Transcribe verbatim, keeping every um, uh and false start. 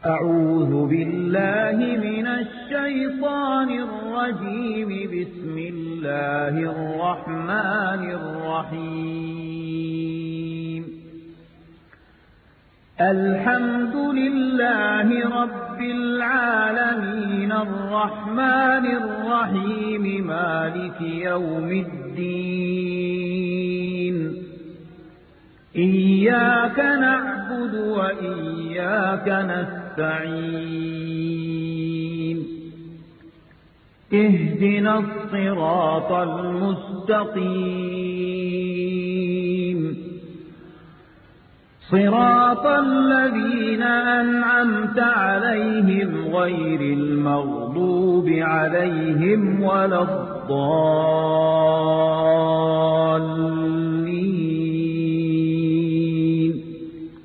أعوذ بالله من الشيطان الرجيم. بسم الله الرحمن الرحيم. الحمد لله رب العالمين الرحمن الرحيم مالك يوم الدين. إياك نعبد وإياك نستعين. اهدنا الصراط المستقيم صراط الذين أنعمت عليهم غير المغضوب عليهم ولا الضالين.